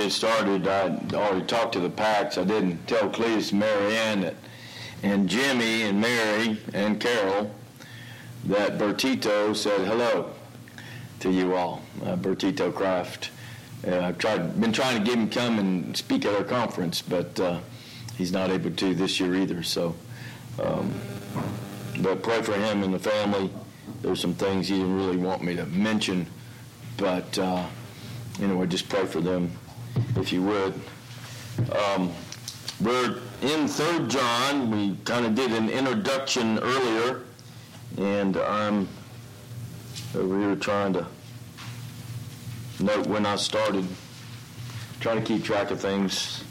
get started, I already talked to the Packs. I didn't tell Cletus and Mary Ann and Jimmy and Mary and Carol that Bertito said hello to you all. Bertito Kraft. I've been trying to get him to come and speak at our conference, but he's not able to this year either. So, but pray for him and the family. There's some things he didn't really want me to mention, but anyway, just pray for them if you would. We're in 3 John. We kind of did an introduction earlier, and I'm over here trying to note when I started, trying to keep track of things.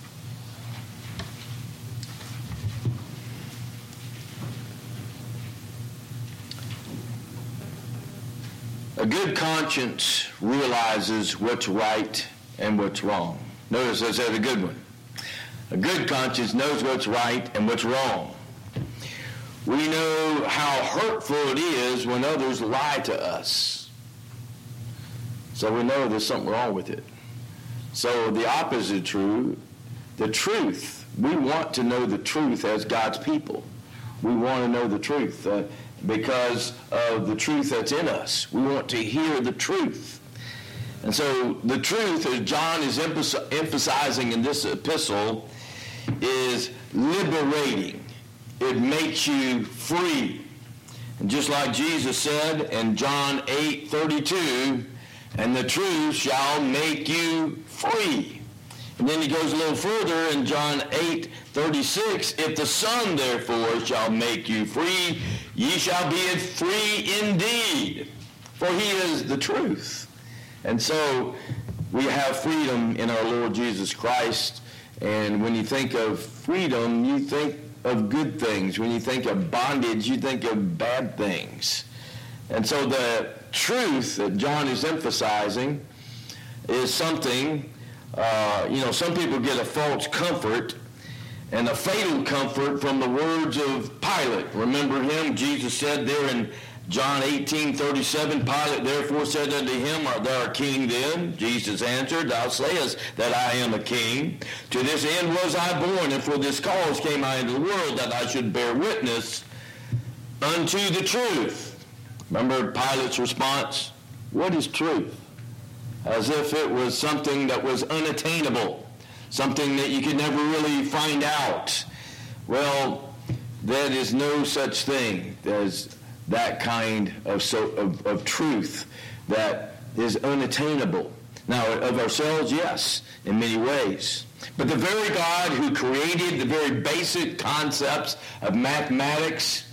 A good conscience realizes what's right and what's wrong. Notice I said a good one. A good conscience knows what's right and what's wrong. We know how hurtful it is when others lie to us. So we know there's something wrong with it. So the opposite is true. The truth. We want to know the truth as God's people. We want to know the truth because of the truth that's in us. We want to hear the truth. And so the truth, as John is emphasizing in this epistle, is liberating. It makes you free. And just like Jesus said in John 8:32, and the truth shall make you free. And then he goes a little further in John 8:36, if the Son therefore shall make you free, ye shall be free indeed. For he is the truth. And so we have freedom in our Lord Jesus Christ. And when you think of freedom, you think of good things. When you think of bondage, you think of bad things. And so the truth that John is emphasizing is something, some people get a false comfort and a fatal comfort from the words of Pilate. Remember him? Jesus said there in John 18:37, Pilate therefore said unto him, art thou a king then? Jesus answered, thou sayest that I am a king. To this end was I born, and for this cause came I into the world, that I should bear witness unto the truth. Remember Pilate's response? What is truth? As if it was something that was unattainable, something that you could never really find out. Well, there is no such thing as that kind of truth that is unattainable. Now, of ourselves, yes, in many ways. But the very God who created the very basic concepts of mathematics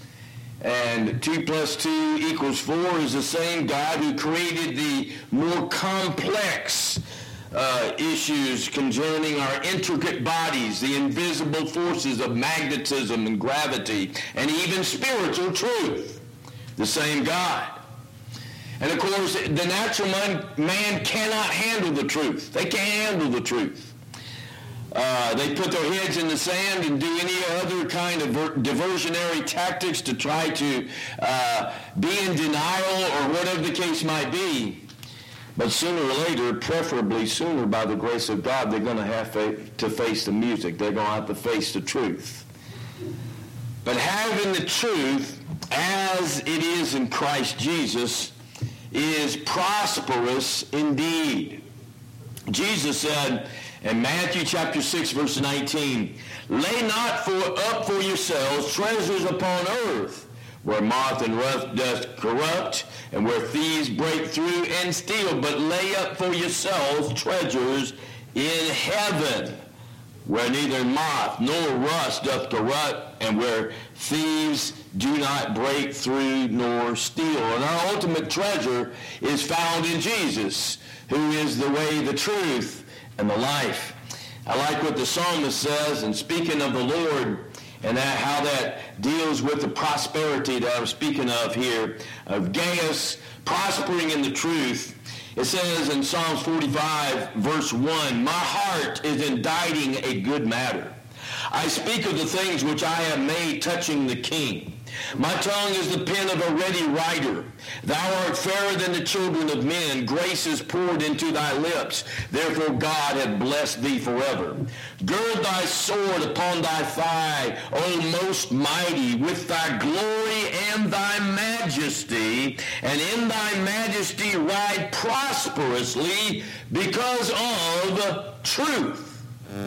and 2 + 2 = 4 is the same God who created the more complex issues concerning our intricate bodies, the invisible forces of magnetism and gravity, and even spiritual truth. The same God. And of course, the natural man cannot handle the truth. They can't handle the truth. They put their heads in the sand and do any other kind of diversionary tactics to try to be in denial or whatever the case might be. But sooner or later, preferably sooner by the grace of God, they're going to have to face the music. They're going to have to face the truth. But having the truth as it is in Christ Jesus is prosperous indeed. Jesus said in Matthew chapter 6, verse 19, lay not up for yourselves treasures upon earth, where moth and rust doth corrupt, and where thieves break through and steal, but lay up for yourselves treasures in heaven, where neither moth nor rust doth corrupt, and where thieves do not break through nor steal. And our ultimate treasure is found in Jesus, who is the way, the truth, and the life. I like what the psalmist says, and speaking of the Lord, and how that deals with the prosperity that I'm speaking of here, of Gaius prospering in the truth. It says in Psalms 45, verse 1, my heart is inditing a good matter. I speak of the things which I have made touching the king. My tongue is the pen of a ready writer. Thou art fairer than the children of men. Grace is poured into thy lips. Therefore God hath blessed thee forever. Gird thy sword upon thy thigh, O most mighty, with thy glory and thy majesty, and in thy majesty ride prosperously because of truth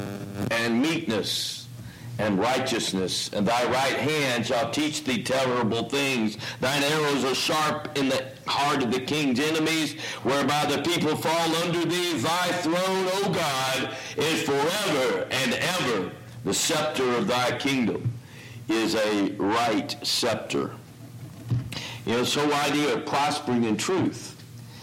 and meekness and righteousness, and thy right hand shall teach thee terrible things. Thine arrows are sharp in the heart of the king's enemies, whereby the people fall under thee. Thy throne, O God, is forever and ever. The scepter of thy kingdom is a right scepter. You know, this whole idea of prospering in truth,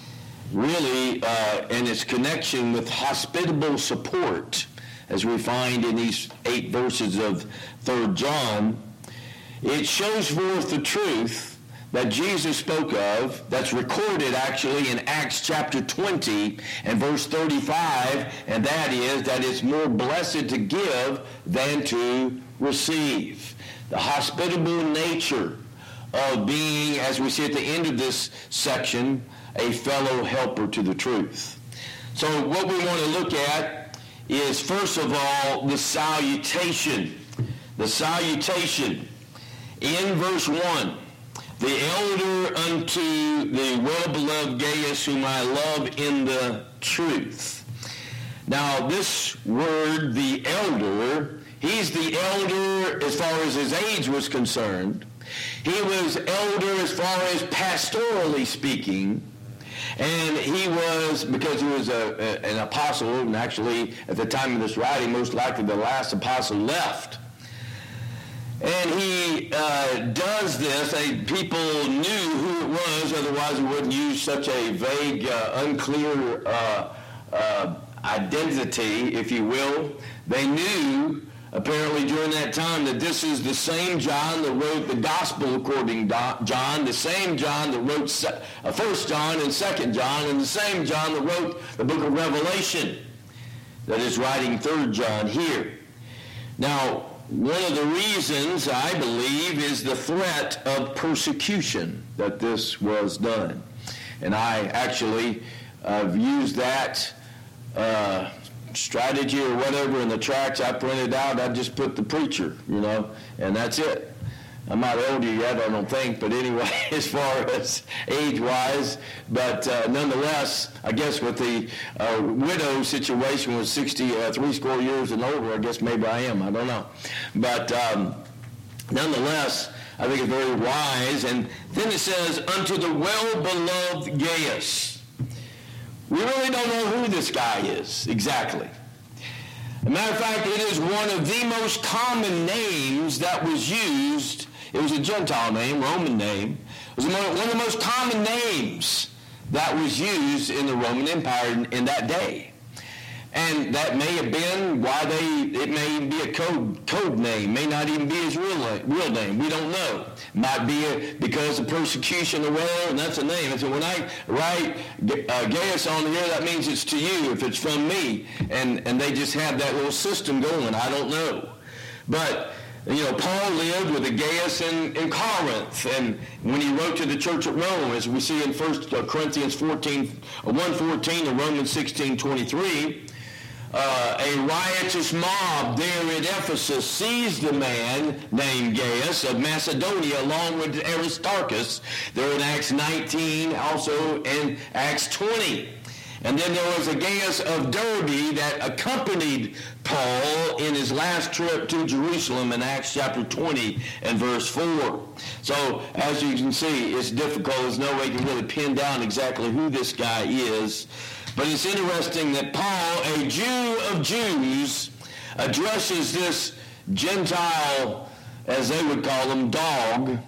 really, and its connection with hospitable support, as we find in these 8 verses of 3 John, it shows forth the truth that Jesus spoke of, that's recorded actually in Acts chapter 20 and verse 35, and that is that it's more blessed to give than to receive. The hospitable nature of being, as we see at the end of this section, a fellow helper to the truth. So what we want to look at is, first of all, the salutation. The salutation. In verse 1, the elder unto the well-beloved Gaius, whom I love in the truth. Now, this word, the elder, he's the elder as far as his age was concerned. He was elder as far as pastorally speaking. And he was, because he was an apostle, and actually at the time of this writing, most likely the last apostle left. And he does this. People knew who it was, otherwise he wouldn't use such a vague, unclear identity, if you will. They knew, apparently during that time, that this is the same John that wrote the Gospel according to John, the same John that wrote 1 John and 2 John, and the same John that wrote the book of Revelation that is writing 3 John here. Now, one of the reasons, I believe, is the threat of persecution that this was done. And I actually have used that strategy or whatever in the tracts I printed out. I just put the preacher, and that's it. I'm not older yet, I don't think, but anyway, as far as age-wise. But nonetheless, I guess with the widow situation was 63 score years and older, I guess maybe I am, I don't know. But nonetheless, I think it's very wise. And then it says, unto the well-beloved Gaius. We really don't know who this guy is exactly. As a matter of fact, it is one of the most common names that was used. It was a Gentile name, Roman name. It was one of the most common names that was used in the Roman Empire in that day. And that may have been why it may even be a code name, may not even be his real name. We don't know. Might be because of persecution or whatever, and that's a name. And so when I write Gaius on here, that means it's to you if it's from me. And they just have that little system going. I don't know. But Paul lived with a Gaius in Corinth, and when he wrote to the church at Rome, as we see in 1 Corinthians 1:14 and Romans 16:23, a riotous mob there at Ephesus seized a man named Gaius of Macedonia along with Aristarchus. They're in Acts 19, also in Acts 20. And then there was a Gaius of Derbe that accompanied Paul in his last trip to Jerusalem in Acts chapter 20 and verse 4. So, as you can see, it's difficult. There's no way you can really pin down exactly who this guy is. But it's interesting that Paul, a Jew of Jews, addresses this Gentile, as they would call him, dog,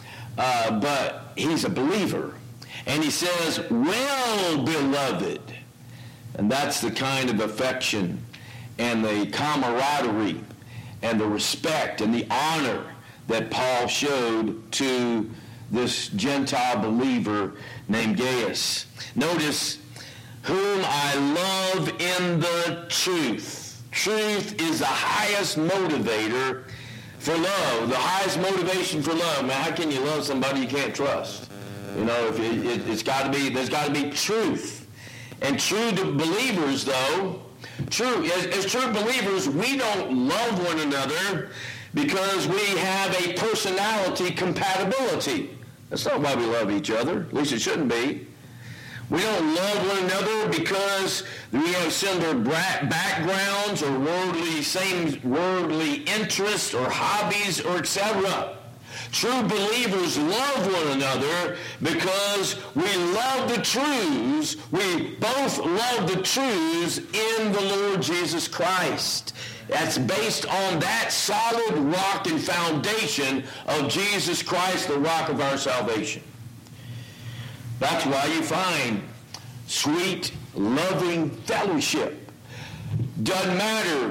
but he's a believer. And he says, well, beloved. And that's the kind of affection and the camaraderie and the respect and the honor that Paul showed to this Gentile believer named Gaius. Notice, whom I love in the truth. Truth is the highest motivator for love, the highest motivation for love. Man, how can you love somebody you can't trust? You know, there's got to be truth. And true believers, though, as true believers, we don't love one another because we have a personality compatibility. That's not why we love each other. At least it shouldn't be. We don't love one another because we have similar backgrounds or same worldly interests or hobbies or etc. True believers love one another because we love the truths. We both love the truths in the Lord Jesus Christ. That's based on that solid rock and foundation of Jesus Christ, the rock of our salvation. That's why you find sweet, loving fellowship. Doesn't matter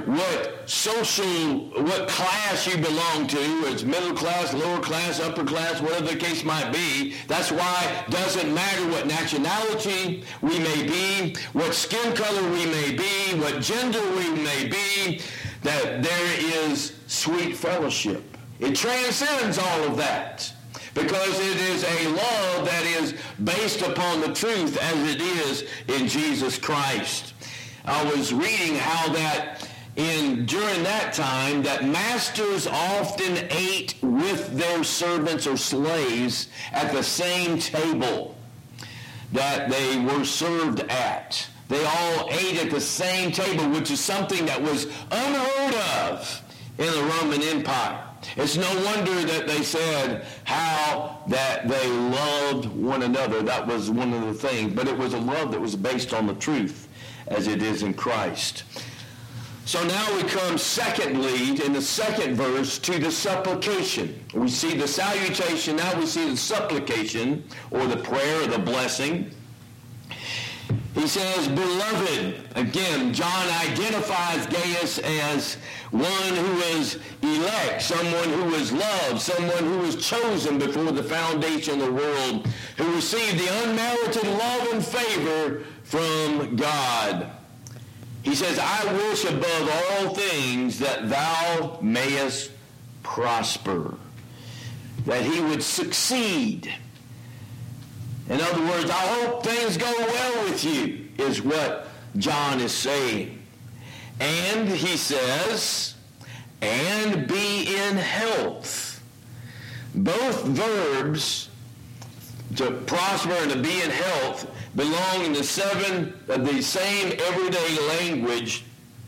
what class you belong to, it's middle class, lower class, upper class, whatever the case might be. That's why it doesn't matter what nationality we may be, what skin color we may be, what gender we may be, that there is sweet fellowship. It transcends all of that because it is a love that is based upon the truth as it is in Jesus Christ. I was reading how that during that time that masters often ate with their servants or slaves at the same table that they were served at. They all ate at the same table, which is something that was unheard of in the Roman Empire. It's no wonder that they said how that they loved one another. That was one of the things. But it was a love that was based on the truth as it is in Christ. So now we come secondly, in the second verse, to the supplication. We see the salutation, now we see the supplication, or the prayer, or the blessing. He says, beloved. Again, John identifies Gaius as one who is elect, someone who is loved, someone who was chosen before the foundation of the world, who received the unmerited love and favor from God. He says, I wish above all things that thou mayest prosper, that he would succeed. In other words, I hope things go well with you, is what John is saying. And he says, and be in health. Both verbs, to prosper and to be in health, belong in the same everyday language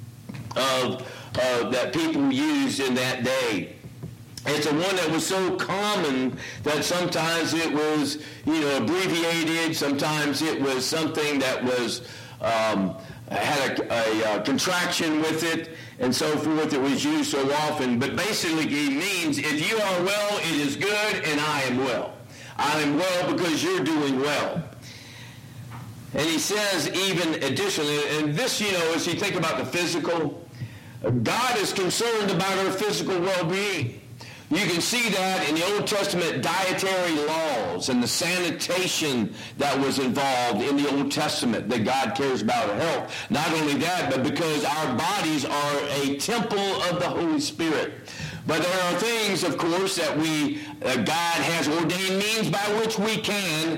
that people used in that day. It's a one that was so common that sometimes it was, abbreviated. Sometimes it was something that was had a contraction with it, and so forth. It was used so often. But basically, it means if you are well, it is good, and I am well. I am well because you're doing well. And he says even additionally, and this, as you think about the physical, God is concerned about our physical well-being. You can see that in the Old Testament dietary laws and the sanitation that was involved in the Old Testament, that God cares about our health. Not only that, but because our bodies are a temple of the Holy Spirit. But there are things, of course, that God has ordained means by which we can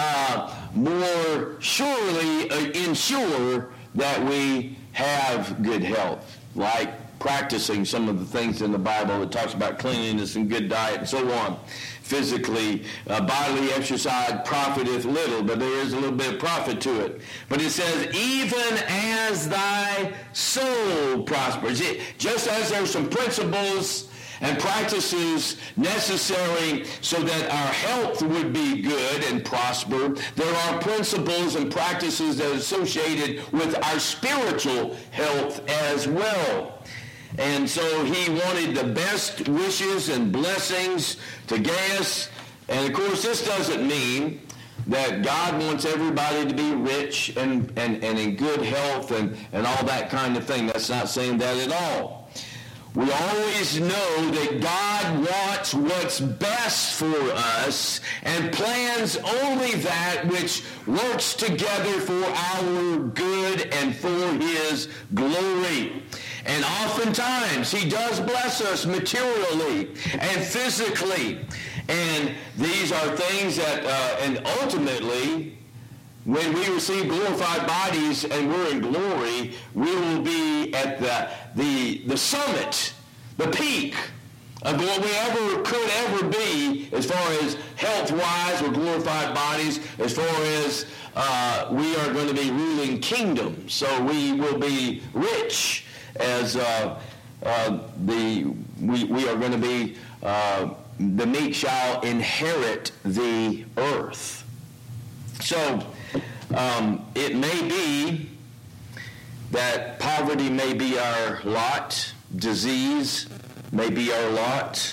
more surely ensure that we have good health, like practicing some of the things in the Bible that talks about cleanliness and good diet and so on. Physically, bodily exercise profiteth little, but there is a little bit of profit to it. But it says, even as thy soul prospers. Just as there are some principles and practices necessary so that our health would be good and prosper, there are principles and practices that are associated with our spiritual health as well. And so he wanted the best wishes and blessings to Gaius. And of course, this doesn't mean that God wants everybody to be rich and in good health and all that kind of thing. That's not saying that at all. We always know that God wants what's best for us and plans only that which works together for our good and for his glory. And oftentimes, he does bless us materially and physically. And these are things that, and ultimately, when we receive glorified bodies and we're in glory, we will be at the summit, the peak of what we could ever be as far as health-wise with glorified bodies, as far as we are going to be ruling kingdoms. So we will be rich as we are going to be, the meek shall inherit the earth. So it may be that poverty may be our lot, disease may be our lot.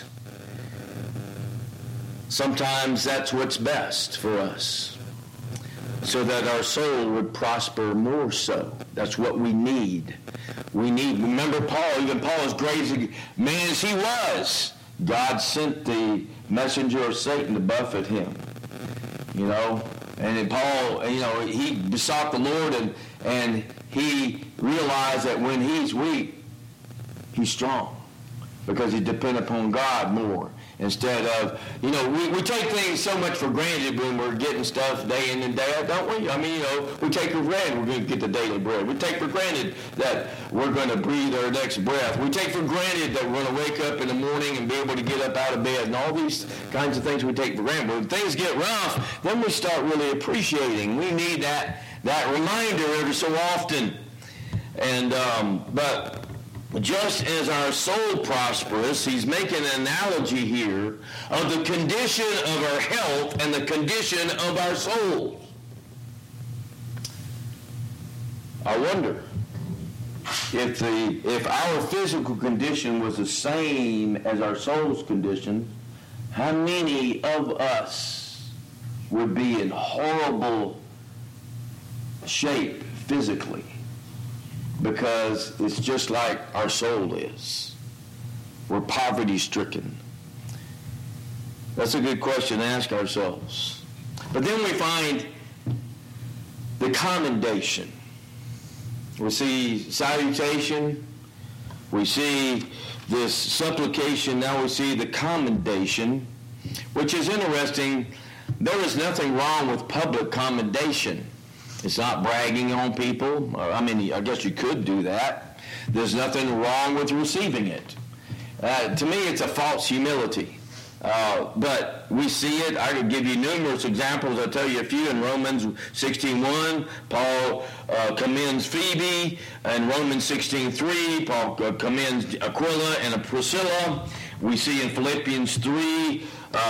Sometimes that's what's best for us, so that our soul would prosper more so. That's what we need. Remember Paul, even Paul, as great as a man as he was, God sent the messenger of Satan to buffet him. You know, and then Paul, you know, he besought the Lord, and he realized that when he's weak, he's strong, because he depended upon God more. Instead of, you know, we take things so much for granted when we're getting stuff day in and day out, don't we? I mean, you know, we take for granted we're going to get the daily bread. We take for granted that we're going to breathe our next breath. We take for granted that we're going to wake up in the morning and be able to get up out of bed, and all these kinds of things we take for granted. But when things get rough, then we start really appreciating. We need that reminder every so often. And but just as our soul prospers, he's making an analogy here of the condition of our health and the condition of our soul. I wonder if our physical condition was the same as our soul's condition, how many of us would be in horrible shape physically? Because it's just like our soul is. We're poverty-stricken. That's a good question to ask ourselves. But then we find the commendation. We see salutation. We see this supplication. Now we see the commendation, which is interesting. There is nothing wrong with public commendation. It's not bragging on people. I mean, I guess you could do that. There's nothing wrong with receiving it. To me, it's a false humility. But we see it. I could give you numerous examples. I'll tell you a few. In Romans 16:1, Paul commends Phoebe. In Romans 16:3, Paul commends Aquila and Priscilla. We see in Philippians 3,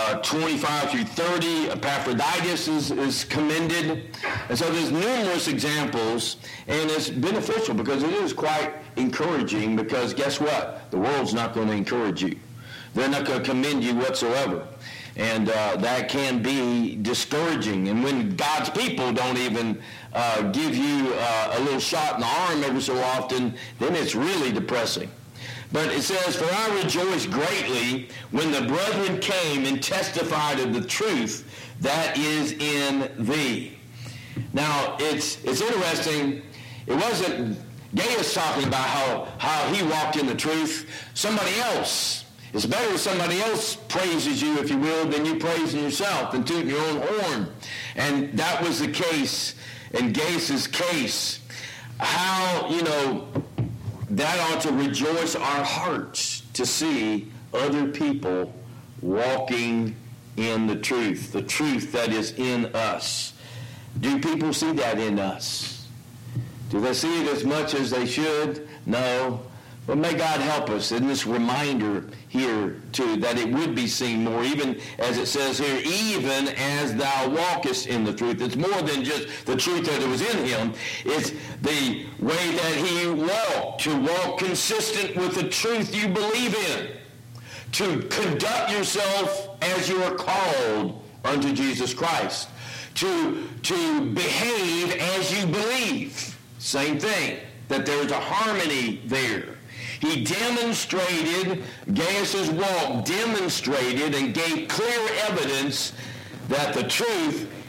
25 through 30, Epaphroditus is commended. And so there's numerous examples, and it's beneficial because it is quite encouraging, because guess what? The world's not going to encourage you. They're not going to commend you whatsoever. And that can be discouraging. And when God's people don't even give you a little shot in the arm every so often, then it's really depressing. But it says, "For I rejoiced greatly when the brethren came and testified of the truth that is in thee." Now, it's interesting. It wasn't Gaius talking about how he walked in the truth. Somebody else. It's better if somebody else praises you, if you will, than you praising yourself and tooting your own horn. And that was the case in Gaius's case. How, you know, that ought to rejoice our hearts to see other people walking in the truth that is in us. Do people see that in us? Do they see it as much as they should? No. But may God help us in this reminder here, too, that it would be seen more, even as it says here, even as thou walkest in the truth. It's more than just the truth that was in him. It's the way that he walked, to walk consistent with the truth you believe in, to conduct yourself as you are called unto Jesus Christ, to behave as you believe. Same thing, that there's a harmony there. He demonstrated, Gaius's walk demonstrated and gave clear evidence that the truth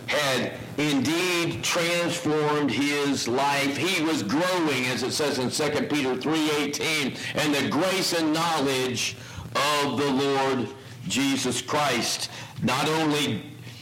had indeed transformed his life. He was growing, as it says in 2 Peter 3:18, in the grace and knowledge of the Lord Jesus Christ. Not only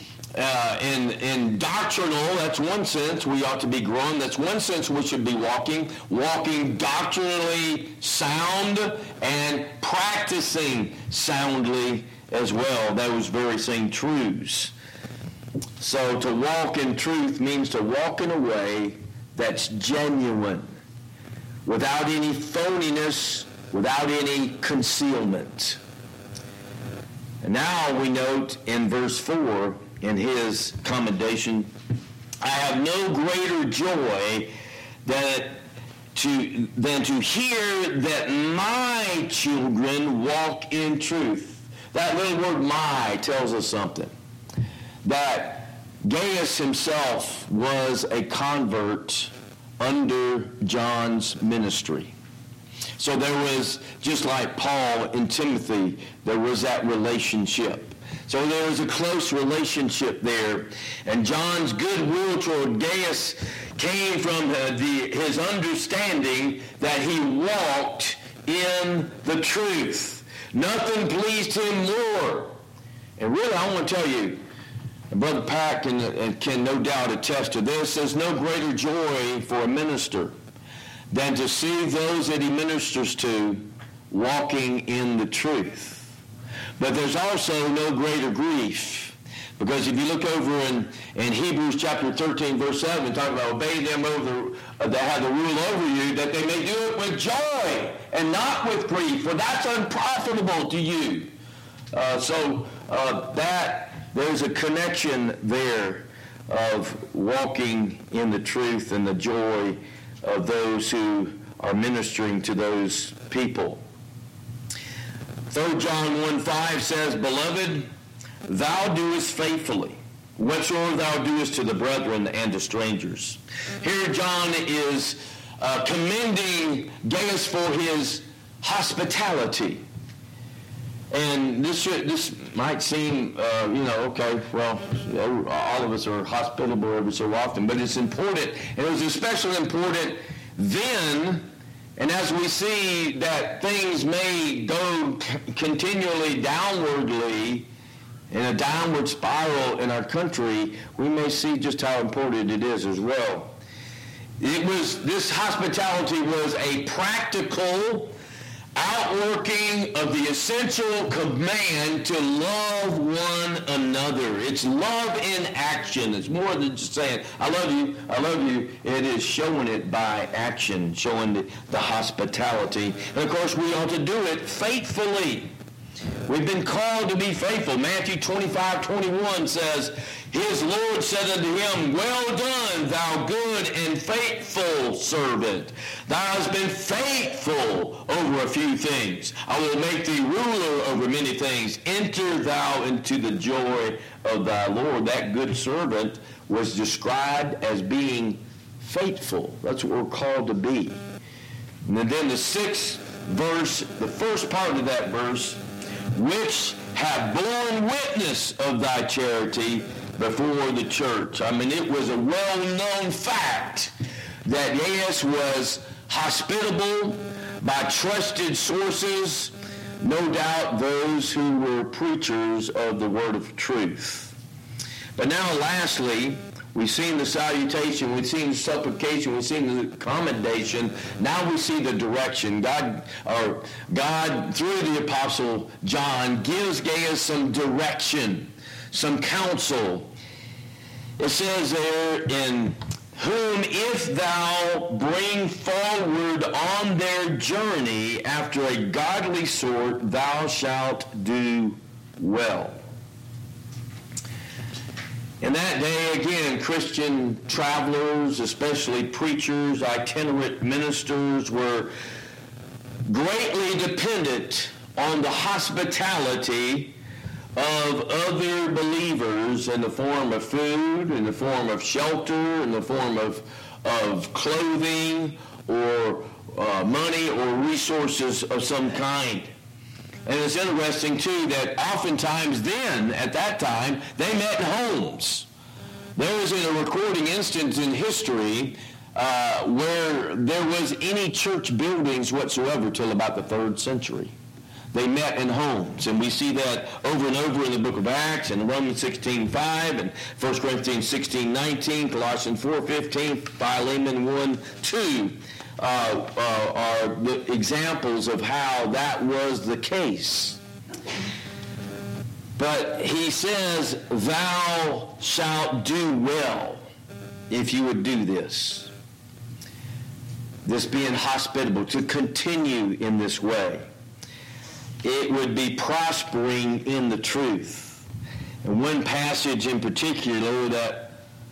in doctrinal, that's one sense we ought to be growing. That's one sense we should be walking doctrinally sound and practicing soundly as well, those very same truths. So to walk in truth means to walk in a way that's genuine, without any phoniness, without any concealment. And now we note in verse 4, in his commendation, I have no greater joy than to hear that my children walk in truth. That little word "my" tells us something. That Gaius himself was a convert under John's ministry. So there was, just like Paul and Timothy, there was that relationship. So there was a close relationship there. And John's goodwill toward Gaius came from his understanding that he walked in the truth. Nothing pleased him more. And really, I want to tell you, Brother Pack can no doubt attest to this, there's no greater joy for a minister than to see those that he ministers to walking in the truth. But there's also no greater grief. Because if you look over in Hebrews chapter 13, verse 7, talking about obey them that have the rule over you, that they may do it with joy and not with grief, for that's unprofitable to you. There's a connection there of walking in the truth and the joy of those who are ministering to those people. 3 John 1:5 says, Beloved, thou doest faithfully whatsoever thou doest to the brethren and to strangers. Here John is commending Gaius for his hospitality. And this might seem, okay, well, all of us are hospitable every so often, but it's important. And it was especially important then, and as we see that things may go continually downwardly in a downward spiral in our country, we may see just how important it is as well. This hospitality was a practical outworking of the essential command to love one another. It's love in action. It's more than just saying, I love you. It is showing it by action, showing the hospitality. And of course, we ought to do it faithfully. We've been called to be faithful. Matthew 25:21 says, His Lord said unto him, Well done, thou good and faithful servant. Thou hast been faithful over a few things. I will make thee ruler over many things. Enter thou into the joy of thy Lord. That good servant was described as being faithful. That's what we're called to be. And then the 6th verse, the first part of that verse, which have borne witness of thy charity before the church. I mean, it was a well-known fact that Gaius was hospitable by trusted sources, no doubt those who were preachers of the word of truth. But now, lastly, we've seen the salutation, we've seen the supplication, we've seen the commendation. Now we see the direction. God, through the Apostle John, gives Gaius some direction, some counsel. It says there, in whom if thou bring forward on their journey after a godly sort, thou shalt do well. In that day, again, Christian travelers, especially preachers, itinerant ministers, were greatly dependent on the hospitality of other believers in the form of food, in the form of shelter, in the form of clothing, or money, or resources of some kind. And it's interesting, too, that oftentimes then, at that time, they met in homes. There isn't a recording instance in history where there was any church buildings whatsoever till about the 3rd century. They met in homes, and we see that over and over in the book of Acts, and Romans 16:5, and 1 Corinthians 16:19, Colossians 4:15, Philemon 1:2 are the examples of how that was the case. But he says, thou shalt do well if you would do this. This being hospitable, to continue in this way. It would be prospering in the truth. And one passage in particular that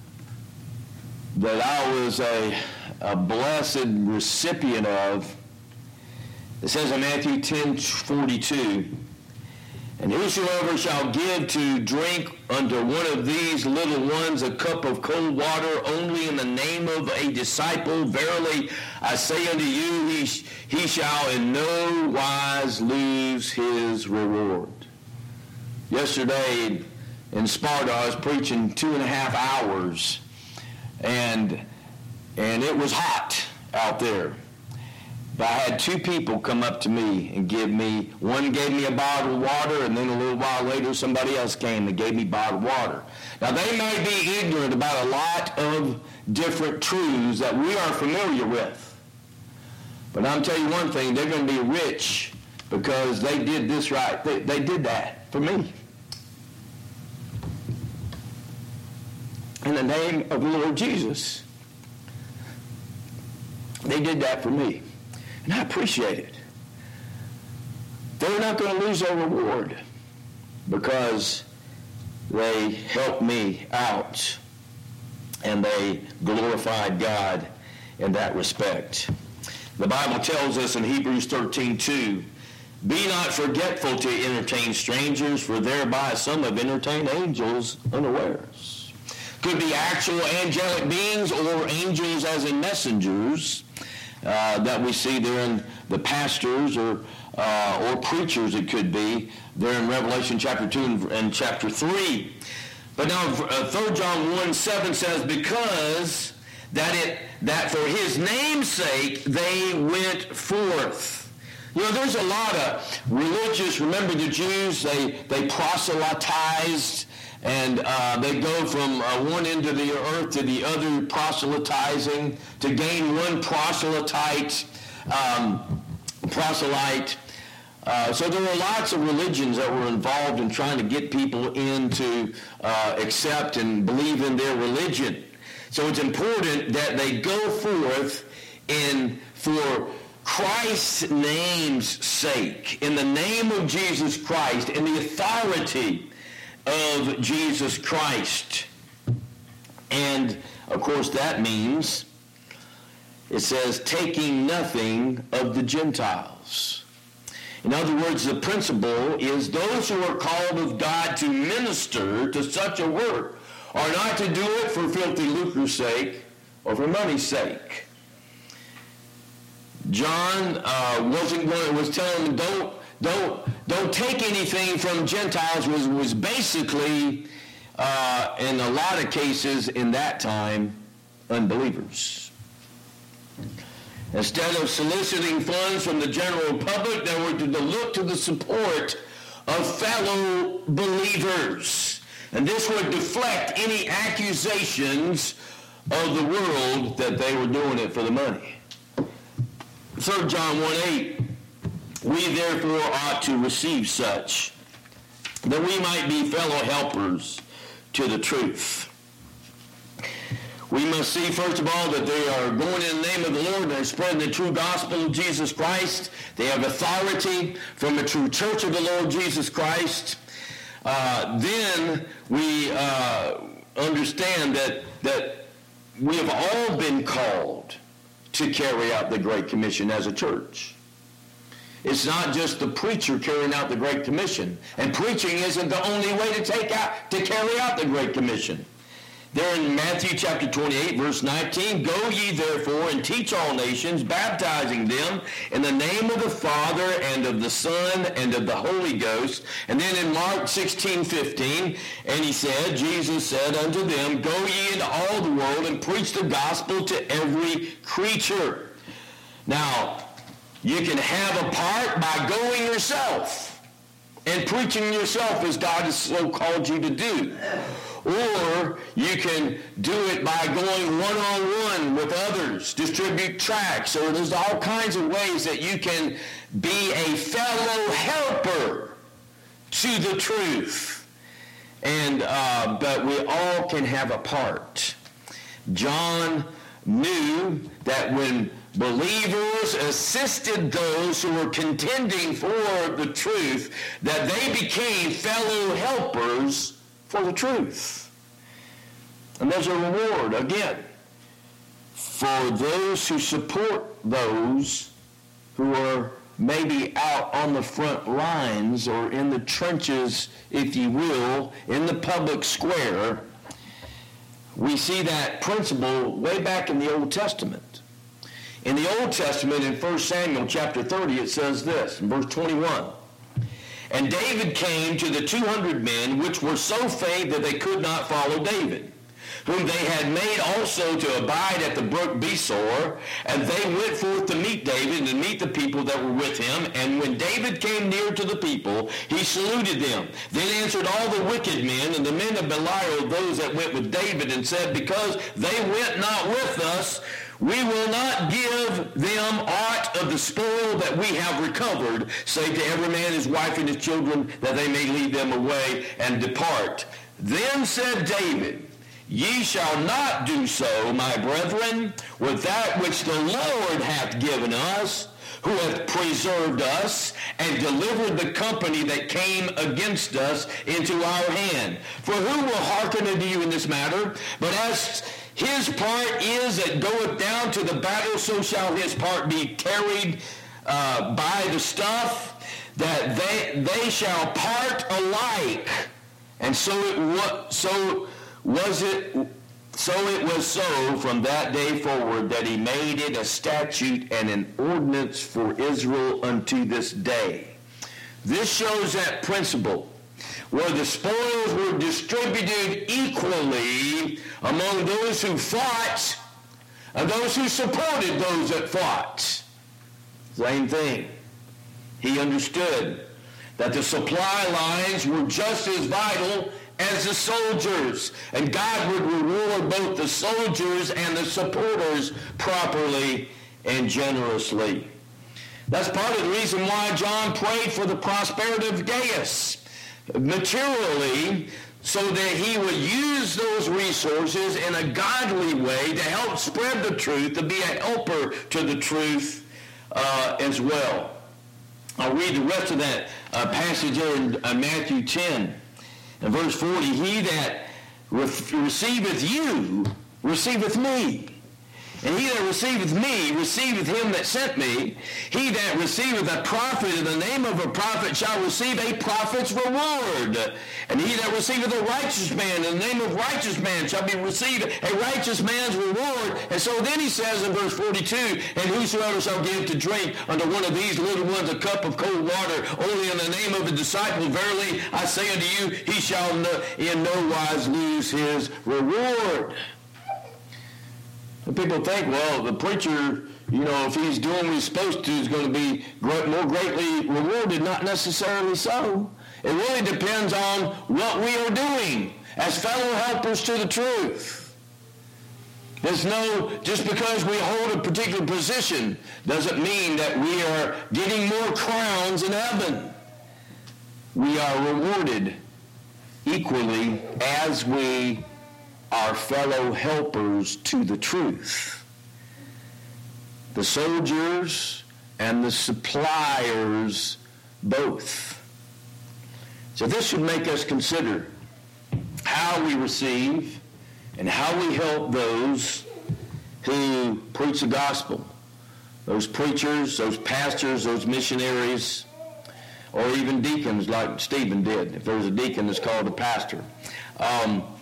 I was a blessed recipient of, it says in Matthew 10:42, and whosoever shall give to drink unto one of these little ones a cup of cold water only in the name of a disciple, verily I say unto you, he shall in no wise lose his reward. Yesterday in Sparta, I was preaching 2.5 hours, and it was hot out there. But I had 2 people come up to me and one gave me a bottle of water, and then a little while later somebody else came and gave me bottled water. Now they may be ignorant about a lot of different truths that we are familiar with. But I'm telling you one thing, they're going to be rich because they did this right. They did that for me. In the name of the Lord Jesus. They did that for me. And I appreciate it. They're not going to lose their reward because they helped me out and they glorified God in that respect. The Bible tells us in Hebrews 13:2, be not forgetful to entertain strangers, for thereby some have entertained angels unawares. Could be actual angelic beings or angels as in messengers that we see there in the pastors or preachers, it could be, there in Revelation chapter 2 and chapter 3. But now 3 John 1:7 says, because that for his name's sake they went forth. You know, there's a lot of religious, remember the Jews, they proselytized, and they go from one end of the earth to the other proselytizing to gain one proselyte. So there were lots of religions that were involved in trying to get people in to accept and believe in their religion. So it's important that they go forth for Christ's name's sake, in the name of Jesus Christ, in the authority of Jesus Christ. And of course that means, it says, taking nothing of the Gentiles. In other words, the principle is those who are called of God to minister to such a work are not to do it for filthy lucre's sake or for money's sake. John was telling them, don't take anything from Gentiles, was basically, in a lot of cases in that time, unbelievers. Instead of soliciting funds from the general public, they were to look to the support of fellow believers. And this would deflect any accusations of the world that they were doing it for the money. 3 John 1:8, we therefore ought to receive such, that we might be fellow helpers to the truth. We must see, first of all, that they are going in the name of the Lord and they're spreading the true gospel of Jesus Christ. They have authority from the true church of the Lord Jesus Christ. Then we understand that we have all been called to carry out the Great Commission as a church. It's not just the preacher carrying out the Great Commission. And preaching isn't the only way to carry out the Great Commission. There in Matthew chapter 28, verse 19, "Go ye therefore and teach all nations, baptizing them in the name of the Father and of the Son and of the Holy Ghost." And then in Mark 16:15, and Jesus said unto them, "Go ye into all the world and preach the gospel to every creature." Now, you can have a part by going yourself and preaching yourself as God has so called you to do. Or you can do it by going one-on-one with others, distribute tracts, or there's all kinds of ways that you can be a fellow helper to the truth. But we all can have a part. John knew that when believers assisted those who were contending for the truth, that they became fellow helpers for the truth. And there's a reward, again, for those who support those who are maybe out on the front lines or in the trenches, if you will, in the public square. We see that principle way back in the Old Testament. In the Old Testament, in 1 Samuel chapter 30, it says this, in verse 21, "And David came to the 200 men which were so faint that they could not follow David, whom they had made also to abide at the brook Besor. And they went forth to meet David and to meet the people that were with him. And when David came near to the people, he saluted them. Then answered all the wicked men and the men of Belial, those that went with David, and said, Because they went not with us, we will not give them aught of the spoil that we have recovered, save to every man his wife and his children, that they may lead them away and depart. Then said David, Ye shall not do so, my brethren, with that which the Lord hath given us, who hath preserved us, and delivered the company that came against us into our hand. For who will hearken unto you in this matter? But as his part is that goeth down to the battle, so shall his part be carried by the stuff, that they shall part alike. And so it was so from that day forward, that he made it a statute and an ordinance for Israel unto this day. This shows that principle, where the spoils were distributed equally among those who fought and those who supported those that fought. Same thing. He understood that the supply lines were just as vital as the soldiers, and God would reward both the soldiers and the supporters properly and generously. That's part of the reason why John prayed for the prosperity of Gaius materially, so that he would use those resources in a godly way to help spread the truth, to be a helper to the truth as well. I'll read the rest of that passage there in Matthew 10. In verse 40, he that receiveth you receiveth me. And he that receiveth me receiveth him that sent me. He that receiveth a prophet in the name of a prophet shall receive a prophet's reward. And he that receiveth a righteous man in the name of righteous man shall be received a righteous man's reward. And so then he says in verse 42, And whosoever shall give to drink unto one of these little ones a cup of cold water, only in the name of a disciple, verily I say unto you, he shall in no wise lose his reward. And people think, well, the preacher, if he's doing what he's supposed to, is going to be more greatly rewarded. Not necessarily so. It really depends on what we are doing as fellow helpers to the truth. There's just because we hold a particular position doesn't mean that we are getting more crowns in heaven. We are rewarded equally as we are fellow helpers to the truth. The soldiers and the suppliers both. So this should make us consider how we receive and how we help those who preach the gospel. Those preachers, those pastors, those missionaries, or even deacons like Stephen did. If there's a deacon that's called a pastor.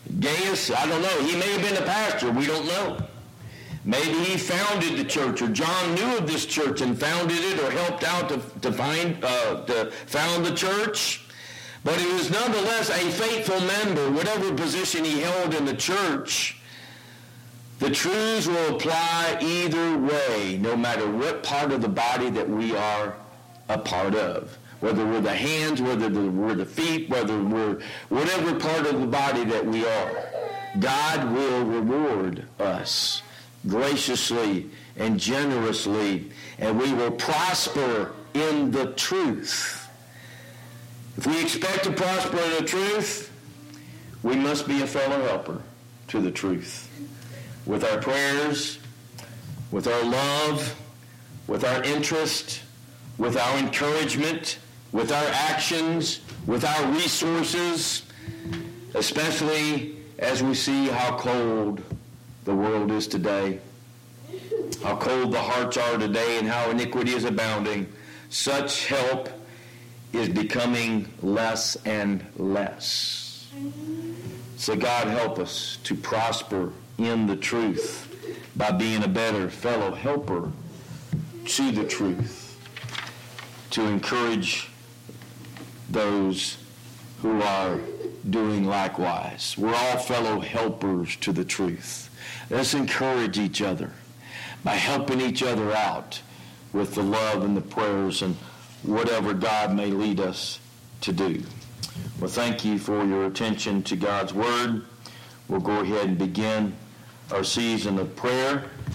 Gaius, I don't know. He may have been a pastor. We don't know. Maybe he founded the church, or John knew of this church and founded it, or helped out to found the church. But he was nonetheless a faithful member. Whatever position he held in the church, the truths will apply either way, no matter what part of the body that we are a part of. Whether we're the hands, whether we're the feet, whether we're whatever part of the body that we are, God will reward us graciously and generously, and we will prosper in the truth. If we expect to prosper in the truth, we must be a fellow helper to the truth. With our prayers, with our love, with our interest, with our encouragement, with our actions, with our resources, especially as we see how cold the world is today, how cold the hearts are today, and how iniquity is abounding. Such help is becoming less and less. So God help us to prosper in the truth by being a better fellow helper to the truth, to encourage those who are doing likewise. We're all fellow helpers to the truth. Let's encourage each other by helping each other out with the love and the prayers and whatever God may lead us to do. Well, thank you for your attention to God's Word. We'll go ahead and begin our season of prayer.